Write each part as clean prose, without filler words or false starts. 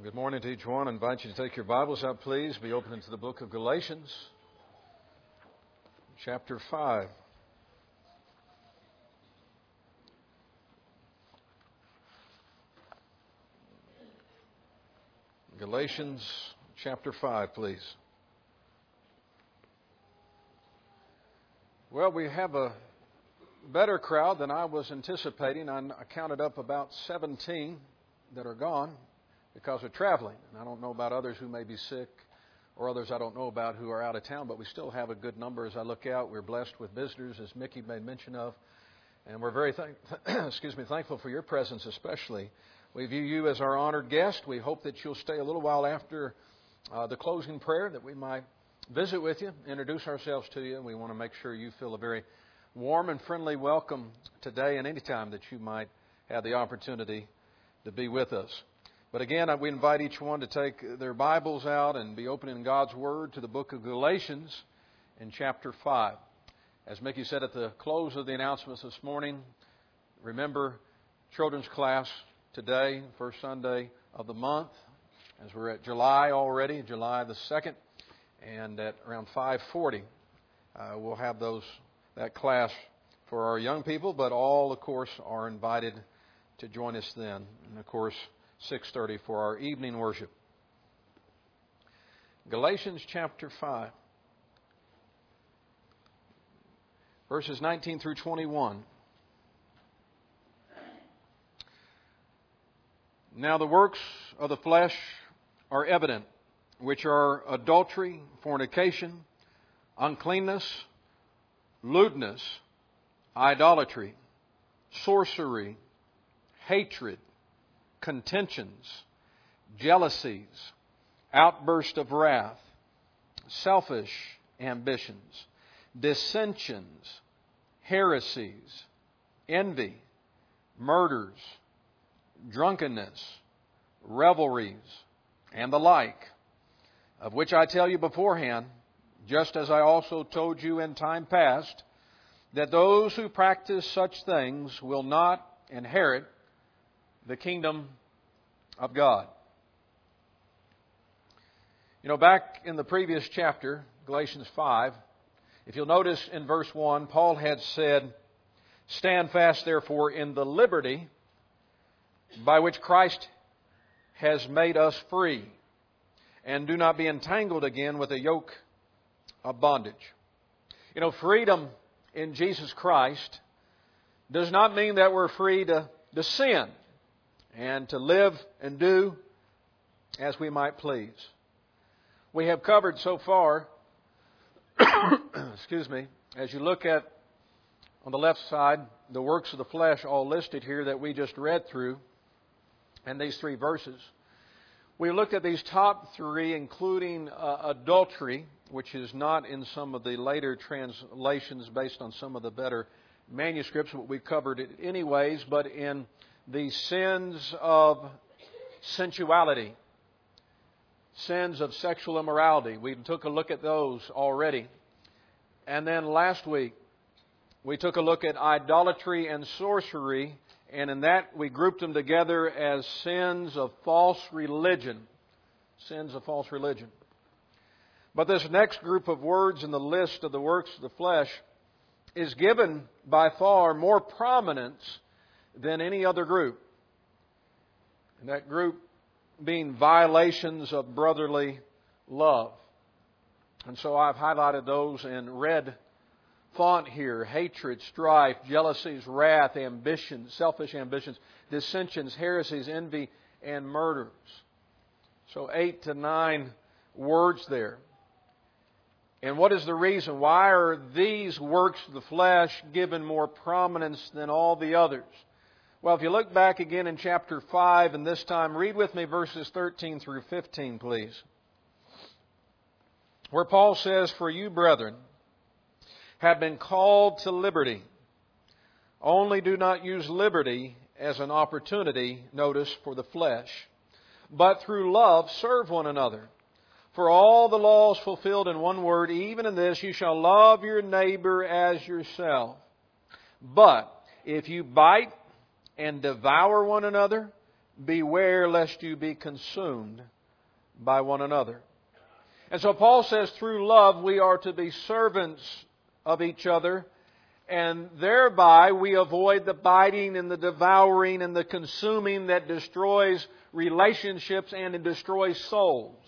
Good morning to each one. I invite you to take your Bibles out, please. Be open into the book of Galatians, chapter 5. Galatians, chapter 5, please. Well, we have a better crowd than I was anticipating. I counted up about 17 that are gone because of traveling. And I don't know about others who may be sick or others I don't know about who are out of town, but we still have a good number as I look out. We're blessed with visitors, as Mickey made mention of, and we're very thankful for your presence especially. We view you as our honored guest. We hope that you'll stay a little while after the closing prayer, that we might visit with you, introduce ourselves to you, and we want to make sure you feel a very warm and friendly welcome today and any time that you might have the opportunity to be with us. But again, we invite each one to take their Bibles out and be opening God's Word to the book of Galatians in chapter 5. As Mickey said at the close of the announcements this morning, remember children's class today, first Sunday of the month, as we're at July already, July the 2nd, and at around 5:40, we'll have that class for our young people, but all, of course, are invited to join us then. And, of course, 6:30 for our evening worship. Galatians chapter 5, verses 19 through 21. Now the works of the flesh are evident, which are adultery, fornication, uncleanness, lewdness, idolatry, sorcery, hatred, contentions, jealousies, outburst of wrath, selfish ambitions, dissensions, heresies, envy, murders, drunkenness, revelries, and the like, of which I tell you beforehand, just as I also told you in time past, that those who practice such things will not inherit the kingdom of God. You know, back in the previous chapter, Galatians 5, if you'll notice in verse 1, Paul had said, "Stand fast, therefore, in the liberty by which Christ has made us free, and do not be entangled again with a yoke of bondage." You know, freedom in Jesus Christ does not mean that we're free to sin and to live and do as we might please. We have covered so far, as you look at on the left side, the works of the flesh all listed here that we just read through, and these three verses. We looked at these top three, including adultery, which is not in some of the later translations based on some of the better manuscripts, but we covered it anyways, but in the sins of sensuality, sins of sexual immorality. We took a look at those already. And then last week, we took a look at idolatry and sorcery, and in that we grouped them together as sins of false religion. Sins of false religion. But this next group of words in the list of the works of the flesh is given by far more prominence than any other group. And that group being violations of brotherly love. And so I've highlighted those in red font here: hatred, strife, jealousies, wrath, ambitions, selfish ambitions, dissensions, heresies, envy, and murders. So 8 to 9 words there. And what is the reason? Why are these works of the flesh given more prominence than all the others? Well, if you look back again in chapter 5, and this time read with me verses 13 through 15, please. Where Paul says, "For you, brethren, have been called to liberty. Only do not use liberty as an opportunity, notice, for the flesh, but through love serve one another. For all the law is fulfilled in one word, even in this, you shall love your neighbor as yourself. But if you bite and devour one another, beware lest you be consumed by one another. And so Paul says through love we are to be servants of each other, and thereby we avoid the biting and the devouring and the consuming that destroys relationships and it destroys souls.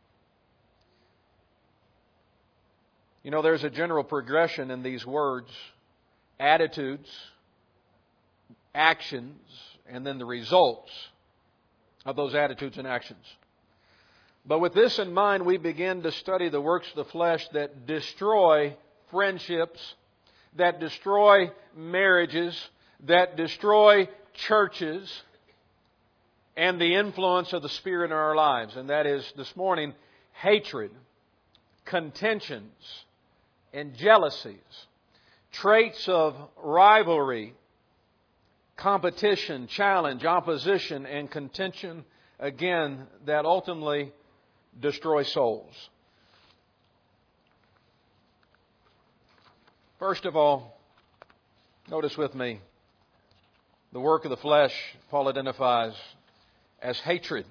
You know, there's a general progression in these words: attitudes, actions, and then the results of those attitudes and actions. But with this in mind, we begin to study the works of the flesh that destroy friendships, that destroy marriages, that destroy churches, and the influence of the Spirit in our lives. And that is, this morning, hatred, contentions, and jealousies, traits of rivalry, competition, challenge, opposition, and contention, again, that ultimately destroy souls. First of all, notice with me, the work of the flesh Paul identifies as hatred.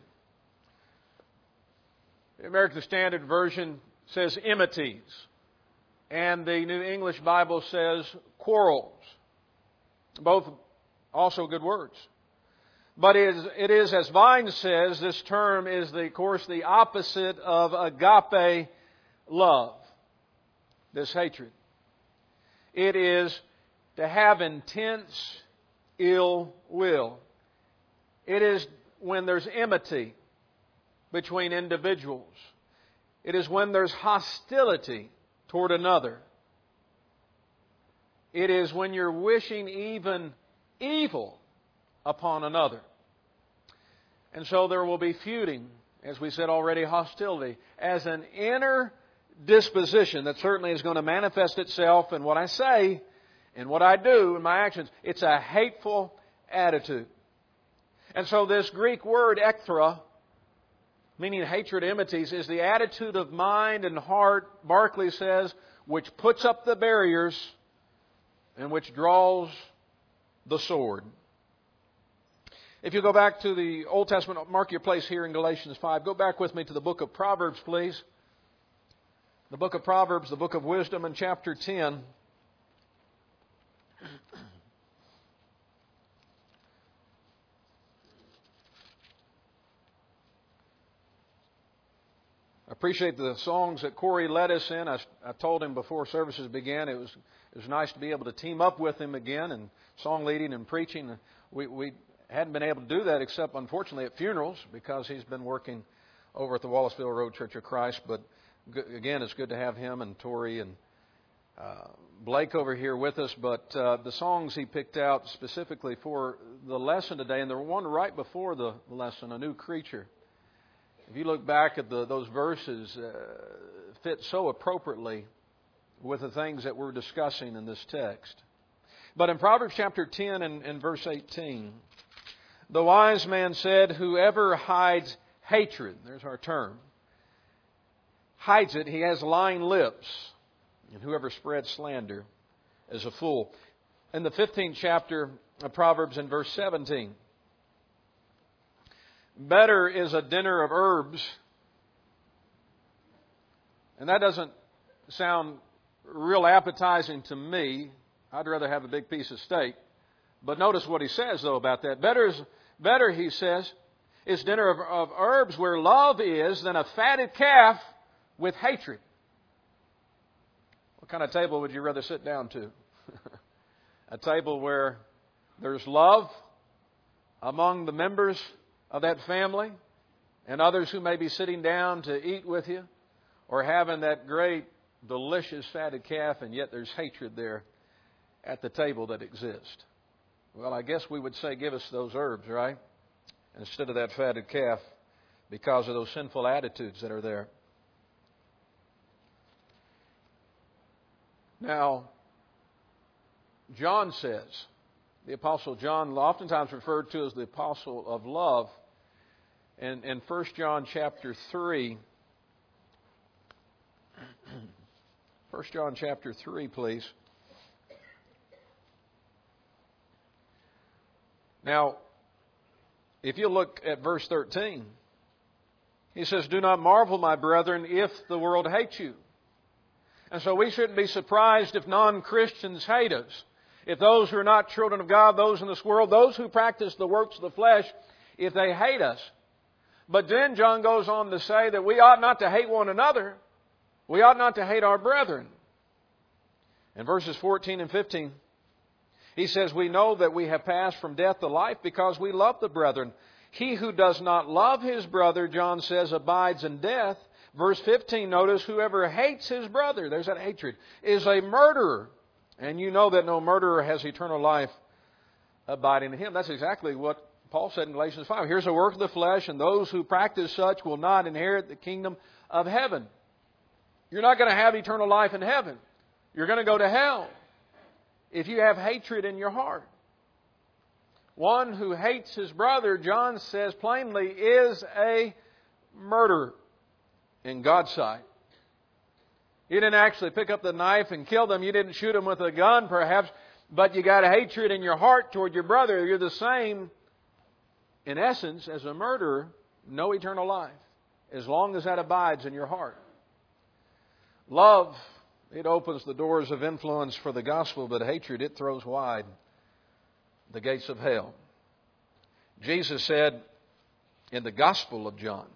The American Standard Version says enmities, and the New English Bible says quarrels. Both also good words. But it is, as Vine says, this term is, of course, the opposite of agape love, this hatred. It is to have intense ill will. It is when there's enmity between individuals. It is when there's hostility toward another. It is when you're wishing even evil upon another. And so there will be feuding, as we said already, hostility, as an inner disposition that certainly is going to manifest itself in what I say and what I do in my actions. It's a hateful attitude. And so this Greek word ekthra, meaning hatred, enmities, is the attitude of mind and heart, Barclay says, which puts up the barriers and which draws the sword. If you go back to the Old Testament, mark your place here in Galatians 5. Go back with me to the book of Proverbs, please. The book of Proverbs, the book of wisdom, in chapter 10. I appreciate the songs that Corey led us in. I told him before services began it was nice to be able to team up with him again and song leading and preaching. We hadn't been able to do that except, unfortunately, at funerals because he's been working over at the Wallaceville Road Church of Christ. But again, it's good to have him and Tori and Blake over here with us. But the songs he picked out specifically for the lesson today, and the one right before the lesson, A New Creature. If you look back at those verses, fit so appropriately with the things that we're discussing in this text. But in Proverbs chapter 10 and verse 18, the wise man said, whoever hides hatred, there's our term, hides it, he has lying lips. And whoever spreads slander is a fool. In the 15th chapter of Proverbs in verse 17, better is a dinner of herbs. And that doesn't sound real appetizing to me. I'd rather have a big piece of steak. But notice what he says, though, about that. Better, he says, is dinner of herbs where love is than a fatted calf with hatred. What kind of table would you rather sit down to? A table where there's love among the members of that family and others who may be sitting down to eat with you, or having that great, delicious fatted calf, and yet there's hatred there at the table that exists. Well, I guess we would say, give us those herbs, right? Instead of that fatted calf, because of those sinful attitudes that are there. Now, John says, the Apostle John, oftentimes referred to as the Apostle of Love, in 1 John chapter 3, 1 John chapter 3, please. Now, if you look at verse 13, he says, "Do not marvel, my brethren, if the world hates you." And so we shouldn't be surprised if non-Christians hate us. If those who are not children of God, those in this world, those who practice the works of the flesh, if they hate us. But then John goes on to say that we ought not to hate one another. We ought not to hate our brethren. In verses 14 and 15, he says, "We know that we have passed from death to life because we love the brethren. He who does not love his brother," John says, "abides in death." Verse 15, notice, "Whoever hates his brother," there's that hatred, "is a murderer. And you know that no murderer has eternal life abiding in him." That's exactly what Paul said in Galatians 5. Here's a work of the flesh, and those who practice such will not inherit the kingdom of heaven. You're not going to have eternal life in heaven. You're going to go to hell if you have hatred in your heart. One who hates his brother, John says plainly, is a murderer in God's sight. You didn't actually pick up the knife and kill them. You didn't shoot them with a gun, perhaps, but you got a hatred in your heart toward your brother. You're the same, in essence, as a murderer. No eternal life, as long as that abides in your heart. Love, it opens the doors of influence for the gospel, but hatred, it throws wide the gates of hell. Jesus said in the Gospel of John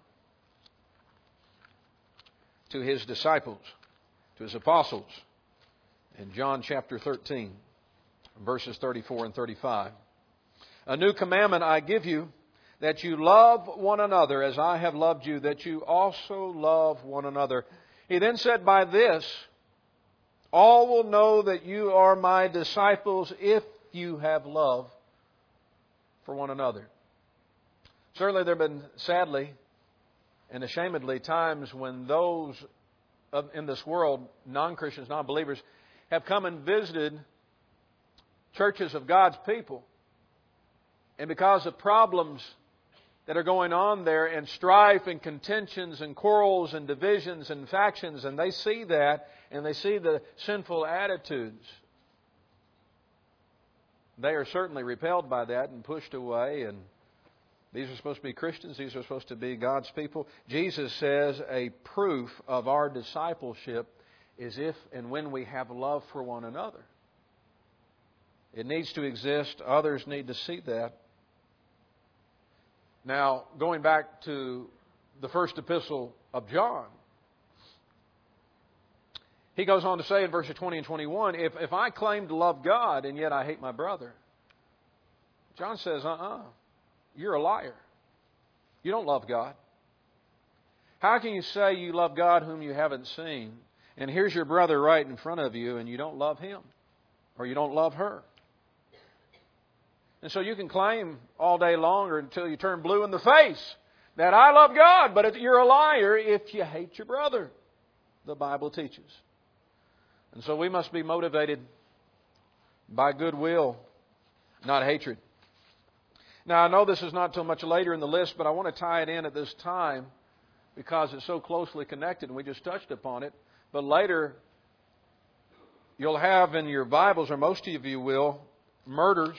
to His disciples, to His apostles, in John chapter 13, verses 34 and 35, "A new commandment I give you, that you love one another as I have loved you, that you also love one another." He then said, "By this, all will know that you are my disciples if you have love for one another." Certainly there have been, sadly and ashamedly, times when those in this world, non-Christians, non-believers, have come and visited churches of God's people. And because of problems that are going on there, and strife and contentions and quarrels and divisions and factions, and they see that, and they see the sinful attitudes, they are certainly repelled by that and pushed away. And these are supposed to be Christians. These are supposed to be God's people. Jesus says a proof of our discipleship is if and when we have love for one another. It needs to exist. Others need to see that. Now, going back to the first epistle of John, he goes on to say in verses 20 and 21, if I claim to love God and yet I hate my brother, John says, you're a liar. You don't love God. How can you say you love God whom you haven't seen, and here's your brother right in front of you, and you don't love him, or you don't love her? And so you can claim all day long or until you turn blue in the face that I love God, but you're a liar if you hate your brother, the Bible teaches. And so we must be motivated by goodwill, not hatred. Now, I know this is not till much later in the list, but I want to tie it in at this time because it's so closely connected, and we just touched upon it. But later, you'll have in your Bibles, or most of you will, murders.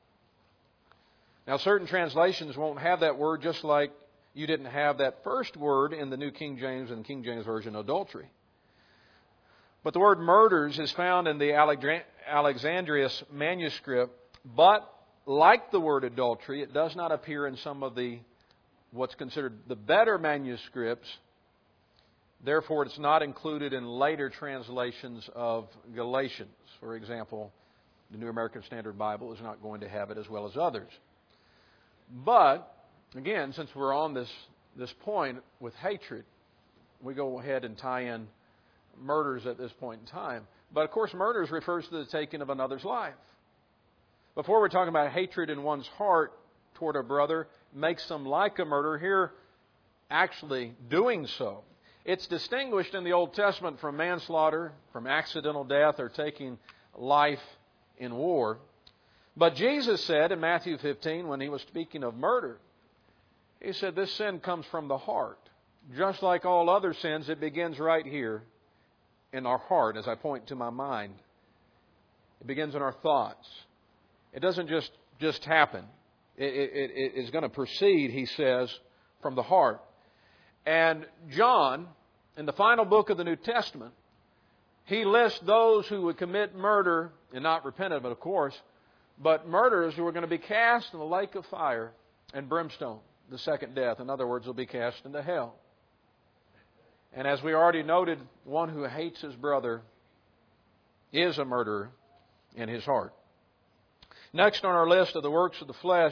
Now, certain translations won't have that word, just like you didn't have that first word in the New King James and King James Version, adultery. But the word murders is found in the Alexandrius manuscript, but like the word adultery, it does not appear in some of the what's considered the better manuscripts. Therefore, it's not included in later translations of Galatians. For example, the New American Standard Bible is not going to have it as well as others. But, again, since we're on this point with hatred, we go ahead and tie in murders at this point in time. But, of course, murders refers to the taking of another's life. Before we're talking about hatred in one's heart toward a brother makes them like a murderer, here actually doing so. It's distinguished in the Old Testament from manslaughter, from accidental death, or taking life in war. But Jesus said in Matthew 15, when He was speaking of murder, He said this sin comes from the heart. Just like all other sins, it begins right here in our heart, as I point to my mind. It begins in our thoughts. It doesn't just happen. It is going to proceed, he says, from the heart. And John, in the final book of the New Testament, he lists those who would commit murder, and not repent of it, of course, but murderers who are going to be cast in the lake of fire and brimstone, the second death. In other words, will be cast into hell. And as we already noted, one who hates his brother is a murderer in his heart. Next on our list of the works of the flesh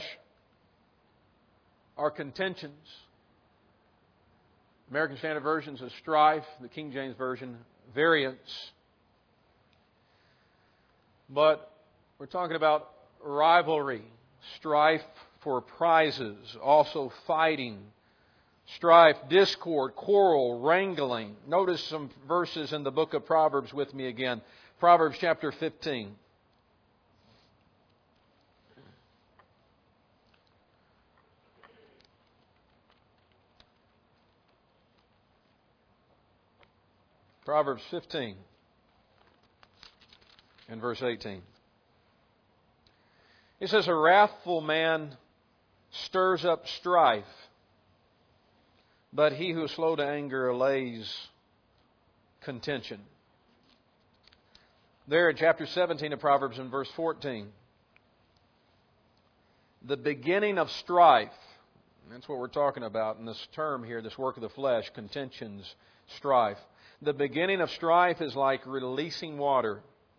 are contentions. American Standard Version says strife. The King James Version, variance. But we're talking about rivalry, strife for prizes, also fighting, strife, discord, quarrel, wrangling. Notice some verses in the book of Proverbs with me again. Proverbs chapter 15. Proverbs 15 and verse 18. It says, a wrathful man stirs up strife, but he who is slow to anger allays contention. There in chapter 17 of Proverbs in verse 14, the beginning of strife, that's what we're talking about in this term here, this work of the flesh, contentions, strife. The beginning of strife is like releasing water.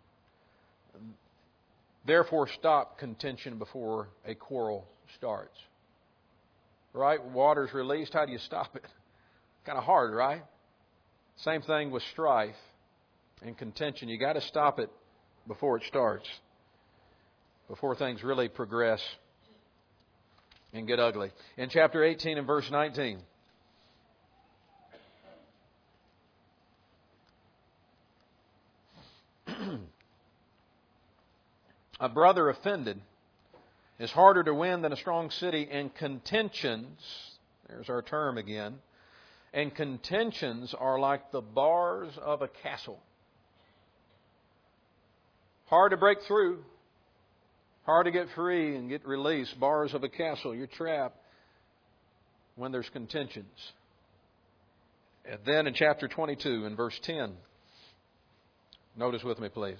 Therefore, stop contention before a quarrel starts. Right? Water's released. How do you stop it? Kind of hard, right? Same thing with strife and contention. You got to stop it before it starts. Before things really progress and get ugly. In chapter 18 and verse 19. A brother offended is harder to win than a strong city, and contentions, there's our term again, and contentions are like the bars of a castle. Hard to break through, hard to get free and get released. Bars of a castle, you're trapped when there's contentions. And then in chapter 22 and verse 10, notice with me please.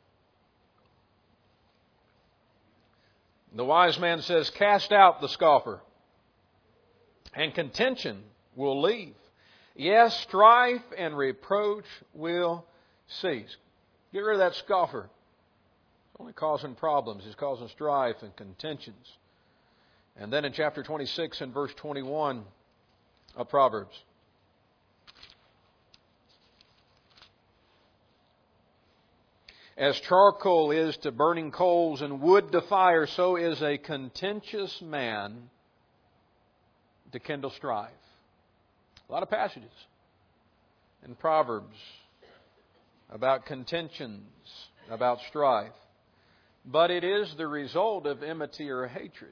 The wise man says, cast out the scoffer, and contention will leave. Yes, strife and reproach will cease. Get rid of that scoffer. It's only causing problems. He's causing strife and contentions. And then in chapter 26 and verse 21 of Proverbs. As charcoal is to burning coals and wood to fire, so is a contentious man to kindle strife. A lot of passages in Proverbs about contentions, about strife. But it is the result of enmity or hatred.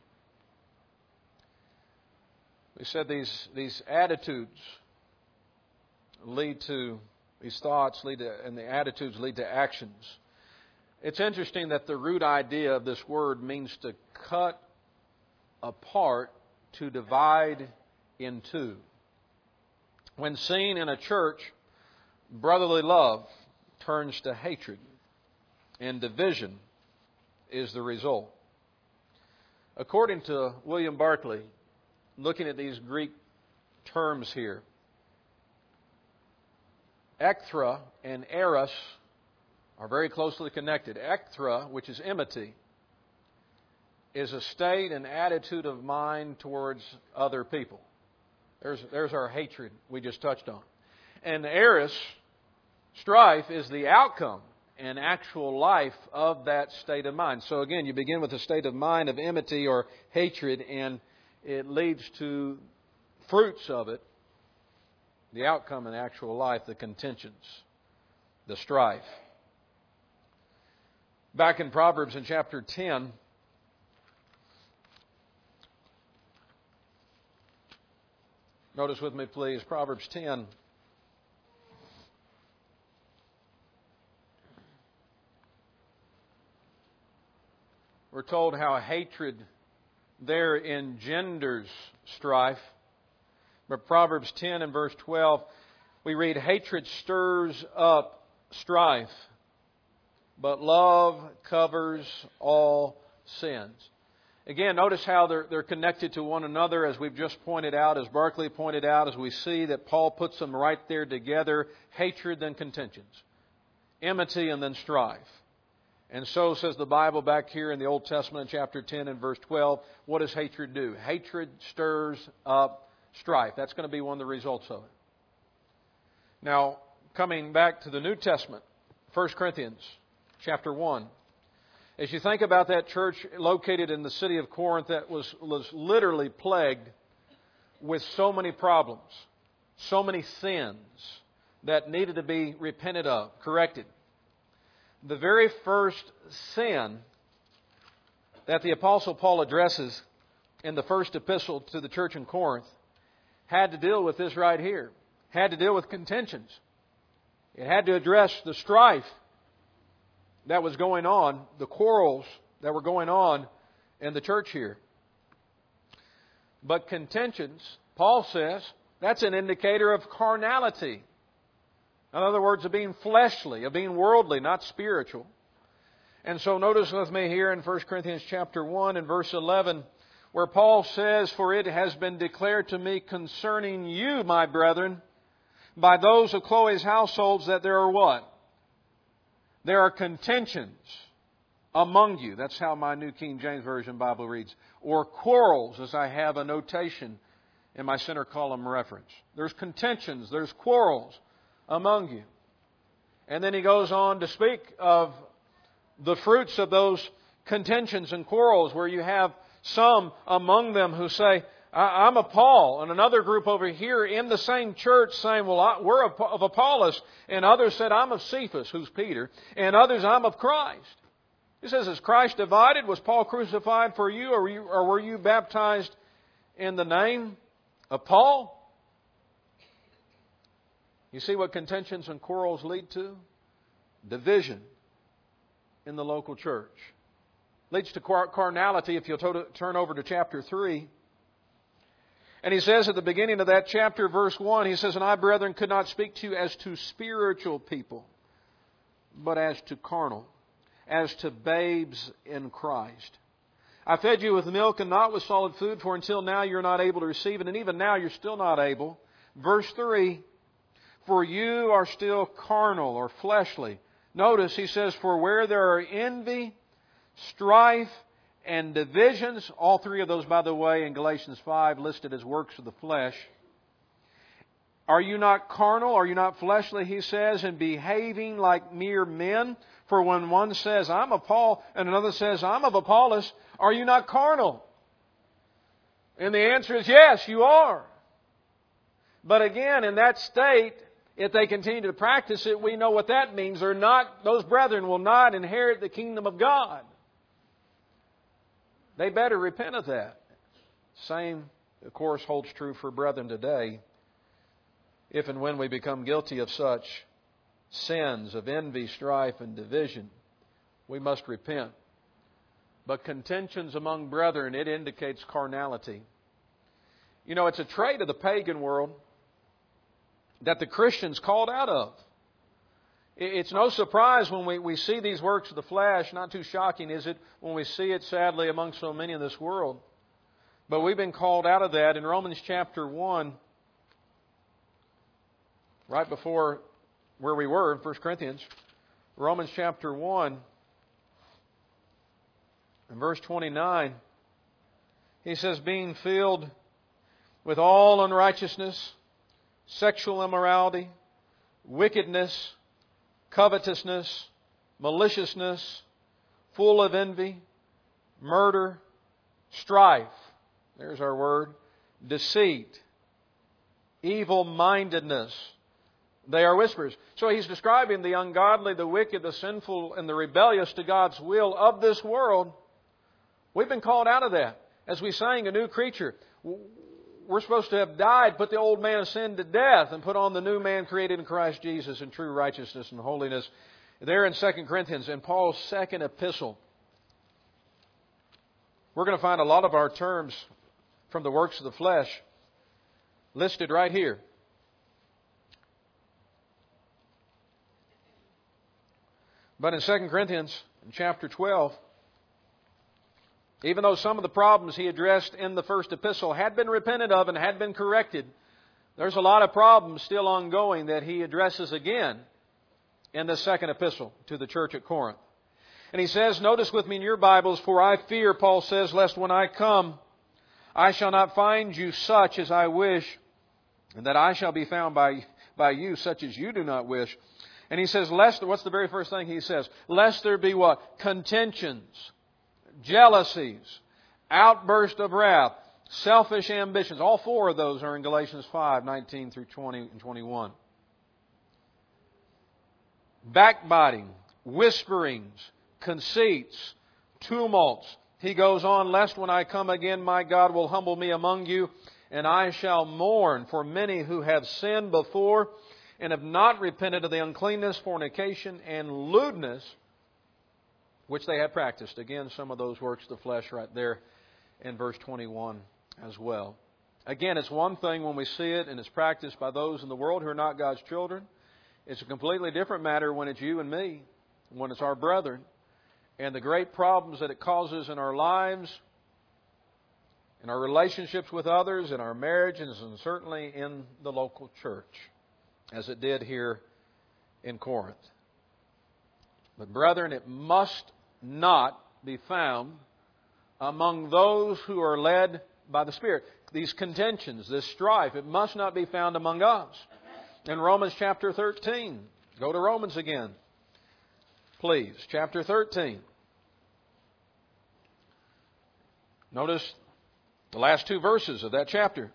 We said these attitudes lead to, these thoughts lead to, and the attitudes lead to actions. It's interesting that the root idea of this word means to cut apart, to divide in two. When seen in a church, brotherly love turns to hatred, and division is the result. According to William Barclay, looking at these Greek terms here, ekthra and eros are very closely connected. Ekthra, which is enmity, is a state and attitude of mind towards other people. There's our hatred we just touched on. And eros, strife, is the outcome and actual life of that state of mind. So again, you begin with a state of mind of enmity or hatred, and it leads to fruits of it, the outcome and actual life, the contentions, the strife. Back in Proverbs in chapter 10, notice with me please, Proverbs 10. We're told how hatred there engenders strife. But Proverbs 10 and verse 12, we read, hatred stirs up strife, but love covers all sins. Again, notice how they're connected to one another, as we've just pointed out, as Barclay pointed out, as we see that Paul puts them right there together, hatred then contentions, enmity and then strife. And so says the Bible back here in the Old Testament, chapter 10 and verse 12, what does hatred do? Hatred stirs up strife. That's going to be one of the results of it. Now, coming back to the New Testament, 1 Corinthians chapter 1. As you think about that church located in the city of Corinth that was literally plagued with so many problems, so many sins that needed to be repented of, corrected. The very first sin that the Apostle Paul addresses in the first epistle to the church in Corinth had to deal with this right here. Had to deal with contentions. It had to address the strife that was going on, the quarrels that were going on in the church here. But contentions, Paul says, that's an indicator of carnality. In other words, of being fleshly, of being worldly, not spiritual. And so notice with me here in 1 Corinthians chapter 1 and verse 11, where Paul says, for it has been declared to me concerning you, my brethren, by those of Chloe's households, that there are what? There are contentions among you. That's how my New King James Version Bible reads. Or quarrels, as I have a notation in my center column reference. There's contentions, there's quarrels among you. And then he goes on to speak of the fruits of those contentions and quarrels, where you have some among them who say, I'm of Paul, and another group over here in the same church saying, well, we're of Apollos, and others said, I'm of Cephas, who's Peter, and others, I'm of Christ. He says, is Christ divided? Was Paul crucified for you, or were you baptized in the name of Paul? You see what contentions and quarrels lead to? Division in the local church. Leads to carnality, if you'll turn over to chapter 3. And he says at the beginning of that chapter, verse 1, he says, and I, brethren, could not speak to you as to spiritual people, but as to carnal, as to babes in Christ. I fed you with milk and not with solid food, for until now you're not able to receive it, and even now you're still not able. Verse 3, for you are still carnal or fleshly. Notice he says, for where there are envy, strife, and divisions, all three of those, by the way, in Galatians 5, listed as works of the flesh. Are you not carnal? Are you not fleshly, he says, and behaving like mere men? For when one says, I'm of Paul, and another says, I'm of Apollos, are you not carnal? And the answer is yes, you are. But again, in that state, if they continue to practice it, we know what that means. Those brethren will not inherit the kingdom of God. They better repent of that. Same, of course, holds true for brethren today. If and when we become guilty of such sins of envy, strife, and division, we must repent. But contentions among brethren, it indicates carnality. You know, it's a trait of the pagan world that the Christians called out of. It's no surprise when we see these works of the flesh, not too shocking, is it, when we see it sadly among so many in this world. But we've been called out of that in Romans chapter 1, right before where we were in 1 Corinthians. Romans chapter 1, in verse 29, he says, being filled with all unrighteousness, sexual immorality, wickedness, covetousness, maliciousness, full of envy, murder, strife, there's our word, deceit, evil-mindedness. They are whispers. So he's describing the ungodly, the wicked, the sinful, and the rebellious to God's will of this world. We've been called out of that. As we sang, a new creature. We're supposed to have died, put the old man of sin to death, and put on the new man created in Christ Jesus in true righteousness and holiness. There in 2 Corinthians, in Paul's second epistle, We're going to find a lot of our terms from the works of the flesh listed right here. But in 2 Corinthians chapter 12, even though some of the problems he addressed in the first epistle had been repented of and had been corrected, there's a lot of problems still ongoing that he addresses again in the second epistle to the church at Corinth. And he says, notice with me in your Bibles, for I fear, Paul says, lest when I come, I shall not find you such as I wish, and that I shall be found by you such as you do not wish. And he says, lest, what's the very first thing he says? Lest there be what? Contentions, jealousies, outburst of wrath, selfish ambitions. All four of those are in Galatians 5:19 through 20 and 21. Backbiting, whisperings, conceits, tumults. He goes on, lest when I come again, my God will humble me among you, and I shall mourn for many who have sinned before and have not repented of the uncleanness, fornication, and lewdness which they have practiced. Again, some of those works of the flesh right there in verse 21 as well. Again, it's one thing when we see it and it's practiced by those in the world who are not God's children. It's a completely different matter when it's you and me, when it's our brethren, and the great problems that it causes in our lives, in our relationships with others, in our marriages, and certainly in the local church, as it did here in Corinth. But brethren, it must not be found among those who are led by the Spirit. These contentions, this strife, it must not be found among us. In Romans chapter 13, go to Romans again, please. Chapter 13. Notice the last two verses of that chapter.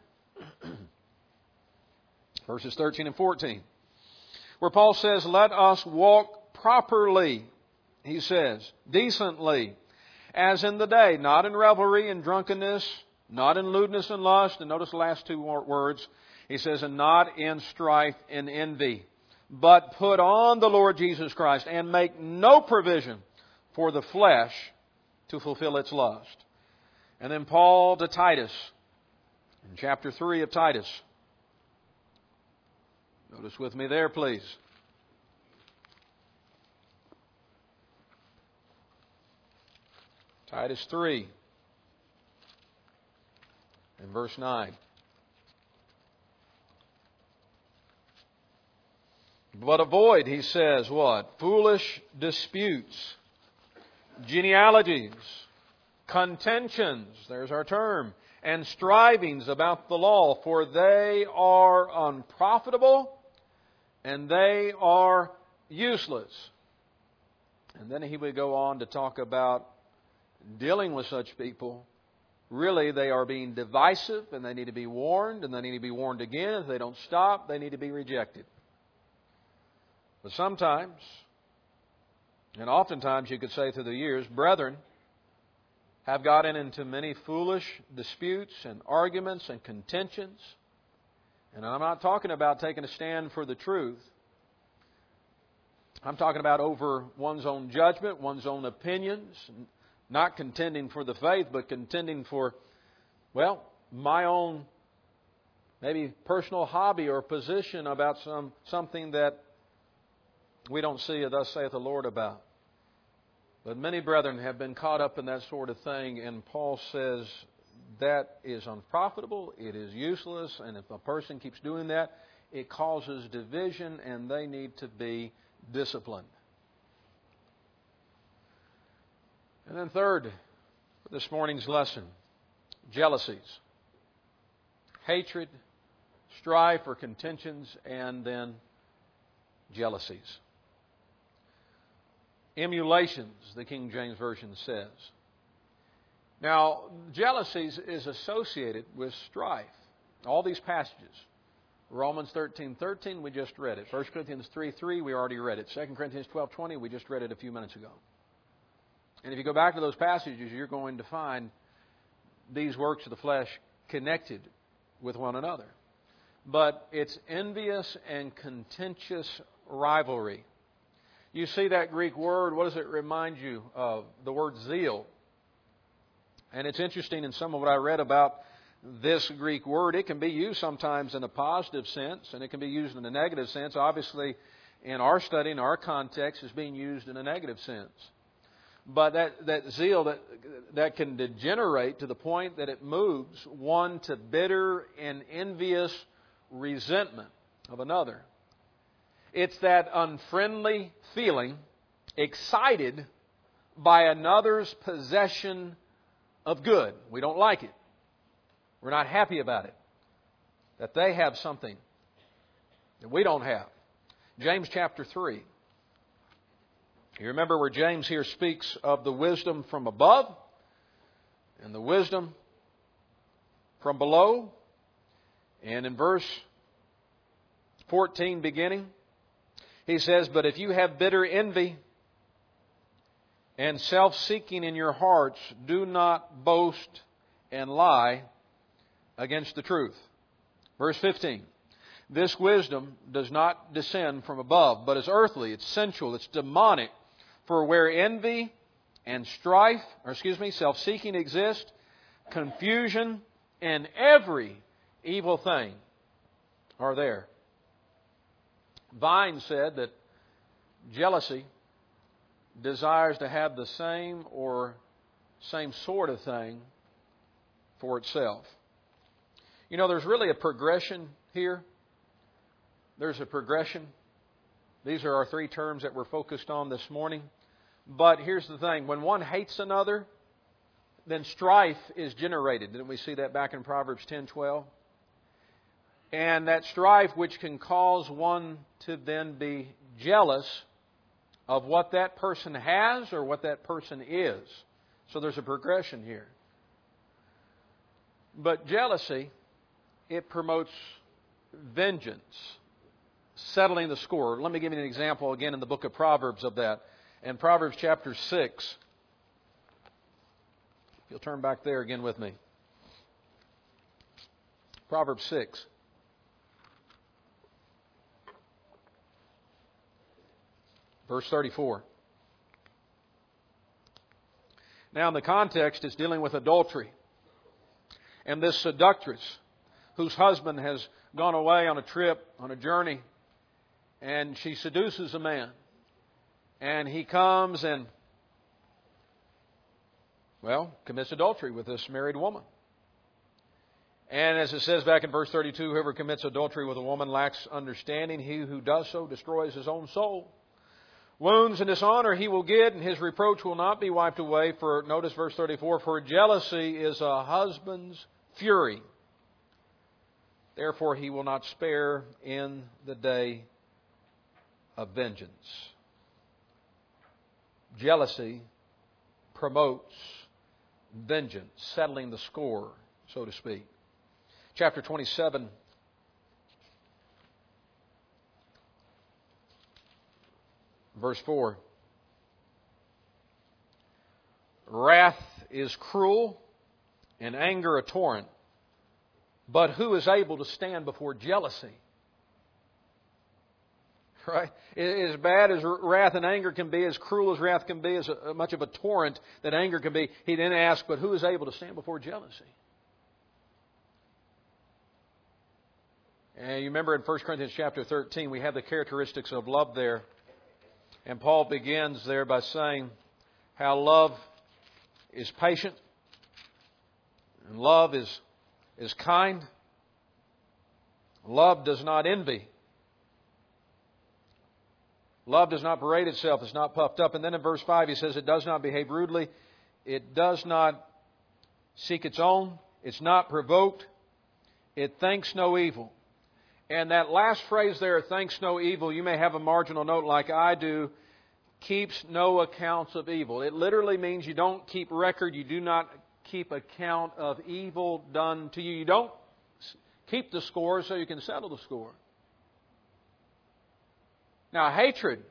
Verses 13 and 14. Where Paul says, let us walk properly, he says, decently, as in the day, not in revelry and drunkenness, not in lewdness and lust. And notice the last two words. He says, and not in strife and envy, but put on the Lord Jesus Christ and make no provision for the flesh to fulfill its lust. And then Paul to Titus, in chapter 3 of Titus. Notice with me there, please. Titus 3 and verse 9. But avoid, he says, what? Foolish disputes, genealogies, contentions, there's our term, and strivings about the law, for they are unprofitable and they are useless. And then he would go on to talk about dealing with such people. Really, they are being divisive and they need to be warned, and they need to be warned again. If they don't stop, they need to be rejected. But sometimes, and oftentimes you could say through the years, brethren have gotten into many foolish disputes and arguments and contentions. And I'm not talking about taking a stand for the truth. I'm talking about over one's own judgment, one's own opinions, not contending for the faith, but contending for, well, my own maybe personal hobby or position about something that we don't see a thus saith the Lord about. But many brethren have been caught up in that sort of thing, and Paul says that is unprofitable, it is useless, and if a person keeps doing that, it causes division, and they need to be disciplined. And then third, for this morning's lesson, jealousies, hatred, strife or contentions, and then jealousies. Emulations, the King James Version says. Now, jealousies is associated with strife. All these passages. Romans 13:13, we just read it. 1 Corinthians 3:3, we already read it. 2 Corinthians 12:20, we just read it a few minutes ago. And if you go back to those passages, you're going to find these works of the flesh connected with one another. But it's envious and contentious rivalry. You see that Greek word, what does it remind you of? The word zeal. And it's interesting in some of what I read about this Greek word, it can be used sometimes in a positive sense, and it can be used in a negative sense. Obviously, in our study, in our context, it's being used in a negative sense. But that zeal that can degenerate to the point that it moves one to bitter and envious resentment of another. It's that unfriendly feeling excited by another's possession of good. We don't like it. We're not happy about it. That they have something that we don't have. James chapter 3. You remember where James here speaks of the wisdom from above and the wisdom from below. And in verse 14 beginning, he says, "But if you have bitter envy and self-seeking in your hearts, do not boast and lie against the truth." Verse 15. "This wisdom does not descend from above, but is earthly, it's sensual, it's demonic. For where envy and self-seeking exist, confusion and every evil thing are there." Vine said that jealousy desires to have the same or same sort of thing for itself. You know, there's really a progression here. There's a progression. These are our three terms that we're focused on this morning. But here's the thing. When one hates another, then strife is generated. Didn't we see that back in Proverbs 10:12? And that strife which can cause one to then be jealous of what that person has or what that person is. So there's a progression here. But jealousy, it promotes vengeance, settling the score. Let me give you an example again in the book of Proverbs of that. In Proverbs chapter 6, if you'll turn back there again with me. Proverbs 6. Verse 34. Now in the context, it's dealing with adultery. And this seductress, whose husband has gone away on a trip, on a journey, and she seduces a man. And he comes and, commits adultery with this married woman. And as it says back in verse 32, "Whoever commits adultery with a woman lacks understanding. He who does so destroys his own soul. Wounds and dishonor he will get, and his reproach will not be wiped away." For, notice verse 34, "For jealousy is a husband's fury. Therefore he will not spare in the day of vengeance." Jealousy promotes vengeance, settling the score, so to speak. Chapter 27. Verse 4. "Wrath is cruel and anger a torrent. But who is able to stand before jealousy?" Right? As bad as wrath and anger can be, as cruel as wrath can be, as much of a torrent that anger can be, he then asks, but who is able to stand before jealousy? And you remember in 1 Corinthians chapter 13, we have the characteristics of love there. And Paul begins there by saying how love is patient, and love is kind. Love does not envy. Love does not parade itself. It's not puffed up. And then in verse 5 he says it does not behave rudely. It does not seek its own. It's not provoked. It thinks no evil. And that last phrase there, "thinks no evil," you may have a marginal note like I do, "keeps no accounts of evil." It literally means you don't keep record. You do not keep account of evil done to you. You don't keep the score so you can settle the score. Now, hatred,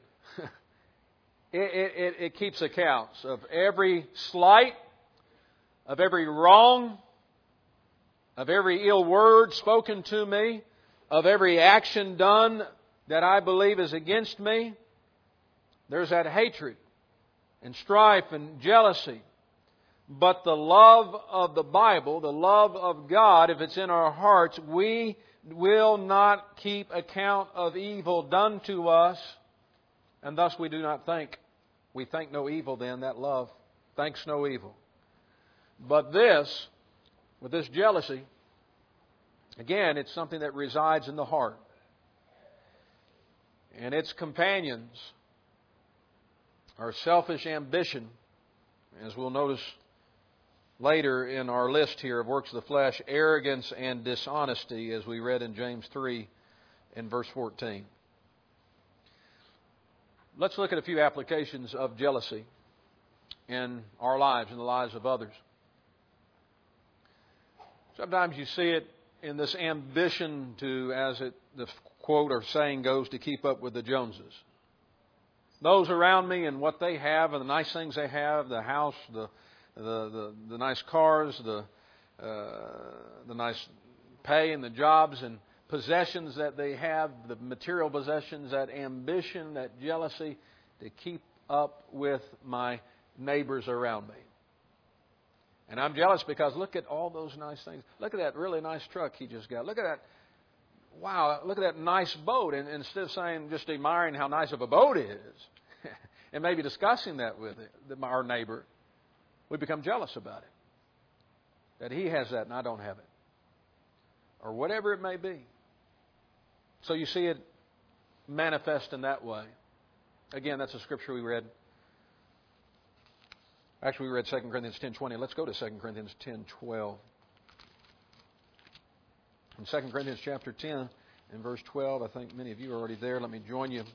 it keeps accounts of every slight, of every wrong, of every ill word spoken to me, of every action done that I believe is against me. There's that hatred and strife and jealousy. But the love of the Bible, the love of God, if it's in our hearts, we will not keep account of evil done to us, and thus we do not think. We think no evil then, that love thinks no evil. But this, with this jealousy, again, it's something that resides in the heart. And its companions are selfish ambition, as we'll notice later in our list here of works of the flesh, arrogance and dishonesty, as we read in James 3 in verse 14. Let's look at a few applications of jealousy in our lives, in the lives of others. Sometimes you see it in this ambition to, the quote or saying goes, to keep up with the Joneses. Those around me and what they have and the nice things they have, the house, the nice cars, the nice pay and the jobs and possessions that they have, the material possessions, that ambition, that jealousy to keep up with my neighbors around me. And I'm jealous because look at all those nice things. Look at that really nice truck he just got. Look at that. Wow, look at that nice boat. And instead of saying, just admiring how nice of a boat it is, and maybe discussing that with our neighbor, we become jealous about it. That he has that and I don't have it. Or whatever it may be. So you see it manifest in that way. Again, that's a scripture we read. Actually, we read 2 Corinthians 10:20. Let's go to 2 Corinthians 10:12. In 2 Corinthians chapter 10 and verse 12, I think many of you are already there. Let me join you.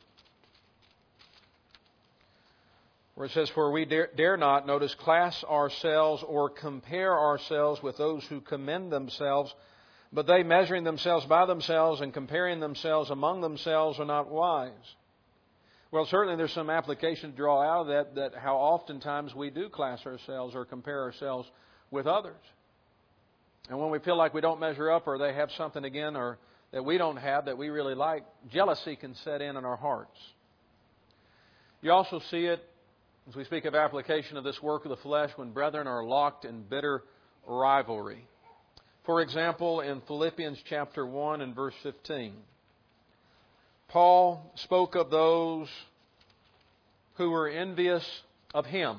Where it says, "For we dare not, notice, class ourselves or compare ourselves with those who commend themselves, but they, measuring themselves by themselves and comparing themselves among themselves, are not wise." Well, certainly there's some application to draw out of that how oftentimes we do class ourselves or compare ourselves with others. And when we feel like we don't measure up or they have something again or that we don't have that we really like, jealousy can set in our hearts. You also see it as we speak of application of this work of the flesh when brethren are locked in bitter rivalry. For example, in Philippians chapter 1 and verse 15, Paul spoke of those who were envious of him.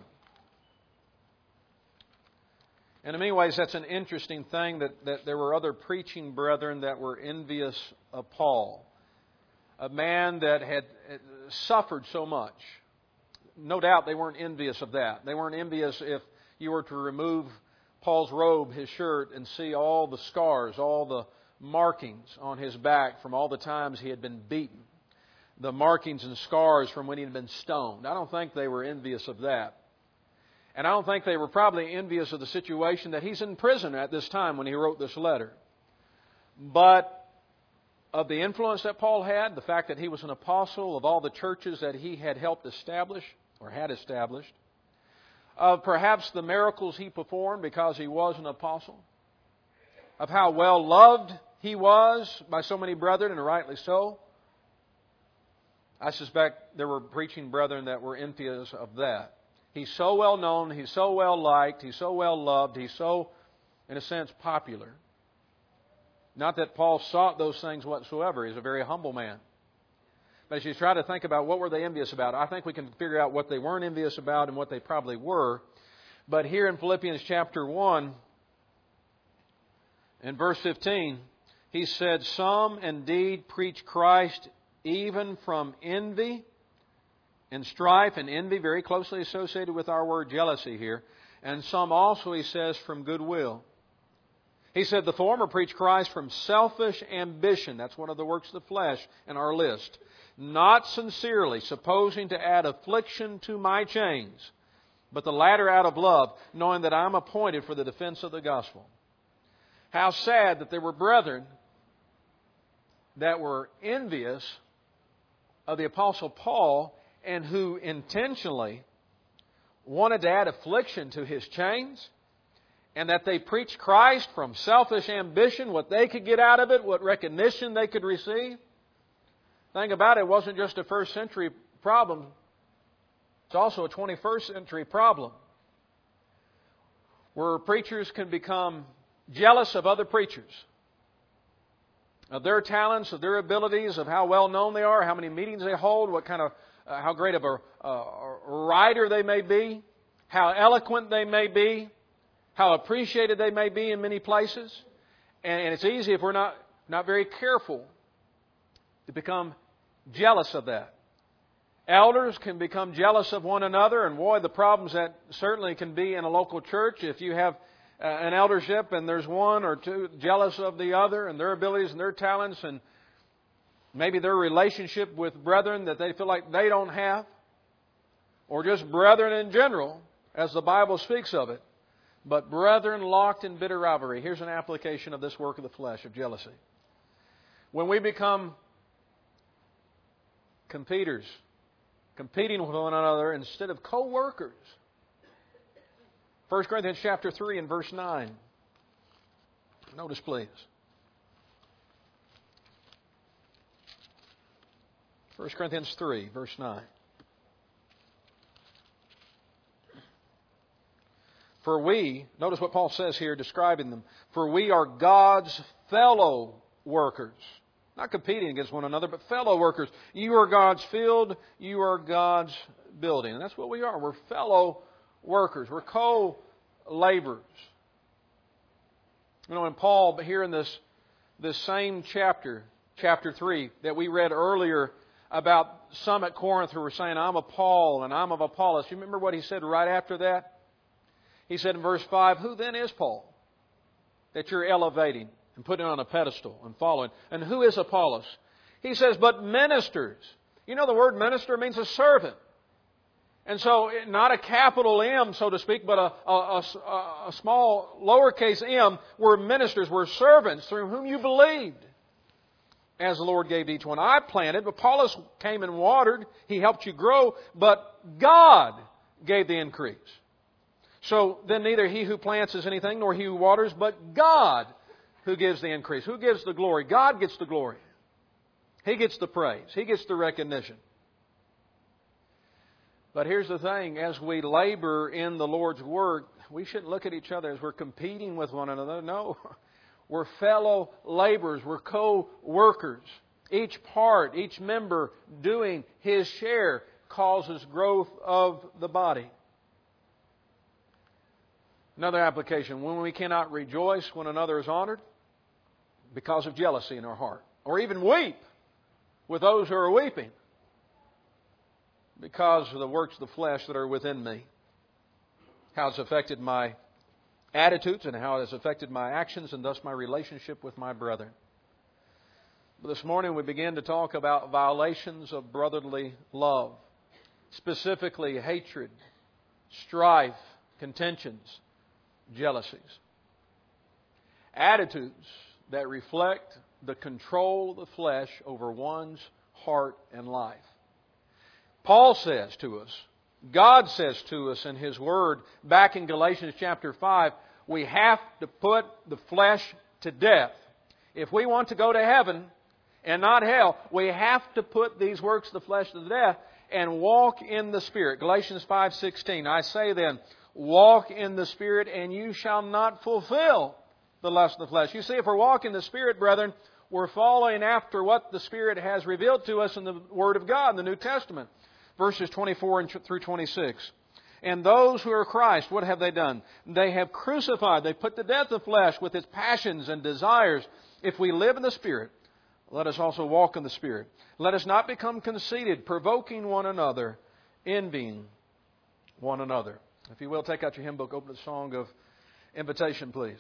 And in many ways, that's an interesting thing that there were other preaching brethren that were envious of Paul. A man that had suffered so much. No doubt they weren't envious of that. They weren't envious if you were to remove Paul's robe, his shirt, and see all the scars, all the markings on his back from all the times he had been beaten. The markings and scars from when he had been stoned. I don't think they were envious of that. And I don't think they were probably envious of the situation that he's in prison at this time when he wrote this letter. But of the influence that Paul had, the fact that he was an apostle, of all the churches that he had helped establish or had established, of perhaps the miracles he performed because he was an apostle, of how well loved he was by so many brethren, and rightly so, I suspect there were preaching brethren that were envious of that. He's so well known, he's so well liked, he's so well loved, he's so, in a sense, popular. Not that Paul sought those things whatsoever. He's a very humble man. But as you try to think about what were they envious about, I think we can figure out what they weren't envious about and what they probably were. But here in Philippians chapter 1, in verse 15, he said, "Some indeed preach Christ even from envy and strife," and envy very closely associated with our word jealousy here. "And some also," he says, "from goodwill." He said, "The former preach Christ from selfish ambition." That's one of the works of the flesh in our list. "Not sincerely, supposing to add affliction to my chains, but the latter out of love, knowing that I am appointed for the defense of the gospel." How sad that there were brethren that were envious of the Apostle Paul and who intentionally wanted to add affliction to his chains, and that they preached Christ from selfish ambition, what they could get out of it, what recognition they could receive. The thing about it wasn't just a first century problem. It's also a 21st century problem. where preachers can become jealous of other preachers, of their talents, of their abilities, of how well known they are, how many meetings they hold, what kind of, how great of a writer they may be, how eloquent they may be, how appreciated they may be in many places. And it's easy if we're not very careful to become jealous of that. Elders can become jealous of one another, and boy, the problems that certainly can be in a local church if you have an eldership and there's one or two jealous of the other and their abilities and their talents and maybe their relationship with brethren that they feel like they don't have, or just brethren in general, as the Bible speaks of it. But brethren locked in bitter rivalry. Here's an application of this work of the flesh, of jealousy. When we become competitors, competing with one another instead of co-workers. 1 Corinthians chapter 3 and verse 9. Notice, please. 1 Corinthians 3, verse 9. For we, notice what Paul says here describing them, for we are God's fellow workers. Not competing against one another, but fellow workers. You are God's field, you are God's building. And that's what we are. We're fellow workers. We're co-laborers. You know, when Paul, here in this same chapter 3, that we read earlier about some at Corinth who were saying, I'm of Paul and I'm of Apollos. You remember what he said right after that? He said in verse 5, who then is Paul that you're elevating and putting on a pedestal and following? And who is Apollos? He says, but ministers. You know, the word minister means a servant. And so, not a capital M, so to speak, but a small lowercase m. We're ministers, we're servants through whom you believed, as the Lord gave each one. I planted, but Apollos came and watered. He helped you grow, but God gave the increase. So then neither he who plants is anything, nor he who waters, but God who gives the increase. Who gives the glory? God gets the glory. He gets the praise. He gets the recognition. But here's the thing. As we labor in the Lord's work, we shouldn't look at each other as we're competing with one another. No. We're fellow laborers. We're co-workers. Each part, each member doing his share causes growth of the body. Another application, when we cannot rejoice when another is honored because of jealousy in our heart, or even weep with those who are weeping because of the works of the flesh that are within me, how it's affected my attitudes and how it has affected my actions and thus my relationship with my brethren. But this morning we begin to talk about violations of brotherly love, specifically hatred, strife, contentions, jealousies. Attitudes that reflect the control of the flesh over one's heart and life. Paul says to us, God says to us in His Word, back in Galatians chapter 5, we have to put the flesh to death. If we want to go to heaven and not hell, we have to put these works of the flesh to death and walk in the Spirit. Galatians 5:16, I say then, walk in the Spirit, and you shall not fulfill the lust of the flesh. You see, if we're walking in the Spirit, brethren, we're following after what the Spirit has revealed to us in the Word of God, in the New Testament. Verses 24 through 26. And those who are Christ, what have they done? They have crucified, they put to death the flesh with its passions and desires. If we live in the Spirit, let us also walk in the Spirit. Let us not become conceited, provoking one another, envying one another. If you will, take out your hymn book, open the song of invitation, please.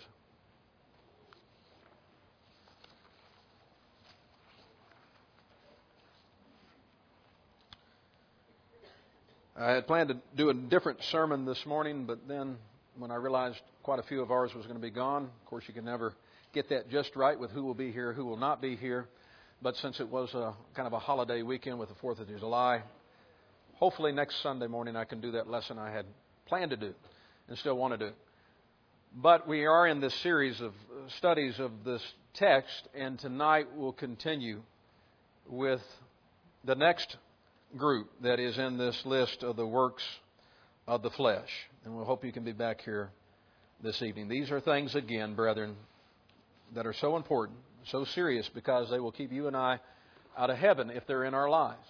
I had planned to do a different sermon this morning, but then when I realized quite a few of ours was going to be gone, of course you can never get that just right with who will be here, who will not be here. But since it was a kind of a holiday weekend with the 4th of July, hopefully next Sunday morning I can do that lesson I had planned to do and still want to do. But we are in this series of studies of this text, and tonight we'll continue with the next group that is in this list of the works of the flesh. And we'll hope you can be back here this evening. These are things, again, brethren, that are so important, so serious, because they will keep you and I out of heaven if they're in our lives.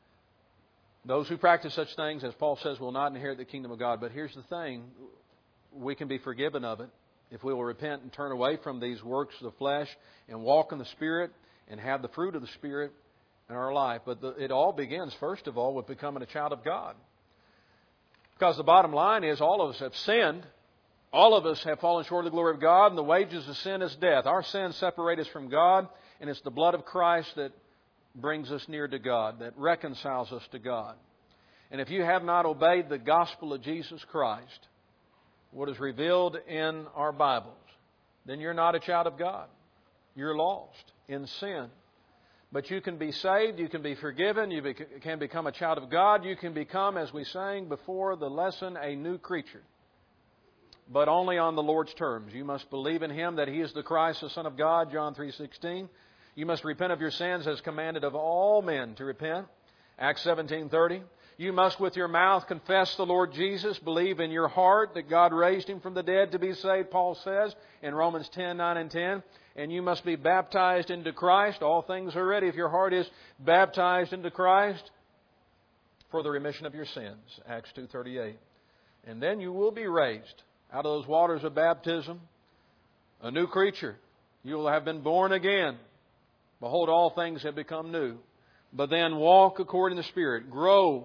Those who practice such things, as Paul says, will not inherit the kingdom of God. But here's the thing. We can be forgiven of it if we will repent and turn away from these works of the flesh and walk in the Spirit and have the fruit of the Spirit in our life. But it all begins, first of all, with becoming a child of God. Because the bottom line is all of us have sinned. All of us have fallen short of the glory of God, and the wages of sin is death. Our sins separate us from God, and it's the blood of Christ that brings us near to God, that reconciles us to God. And if you have not obeyed the gospel of Jesus Christ, what is revealed in our Bibles, then you're not a child of God. You're lost in sin. But you can be saved, you can be forgiven, you can become a child of God, you can become, as we sang before the lesson, a new creature. But only on the Lord's terms. You must believe in Him that He is the Christ, the Son of God, John 3:16. You must repent of your sins as commanded of all men to repent, Acts 17:30. You must with your mouth confess the Lord Jesus, believe in your heart that God raised Him from the dead to be saved, Paul says in Romans 10:9 and 10. And you must be baptized into Christ. All things are ready if your heart is baptized into Christ for the remission of your sins, Acts 2:38. And then you will be raised out of those waters of baptism, a new creature. You will have been born again. Behold, all things have become new. But then walk according to the Spirit. Grow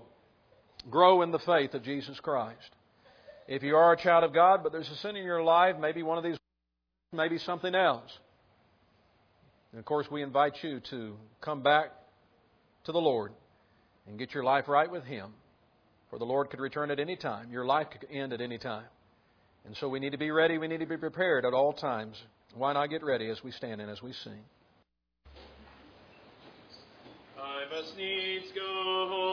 in the faith of Jesus Christ. If you are a child of God, but there's a sin in your life, maybe one of these, maybe something else. And of course, we invite you to come back to the Lord and get your life right with Him. For the Lord could return at any time. Your life could end at any time. And so we need to be ready. We need to be prepared at all times. Why not get ready as we stand and as we sing? I must needs go home.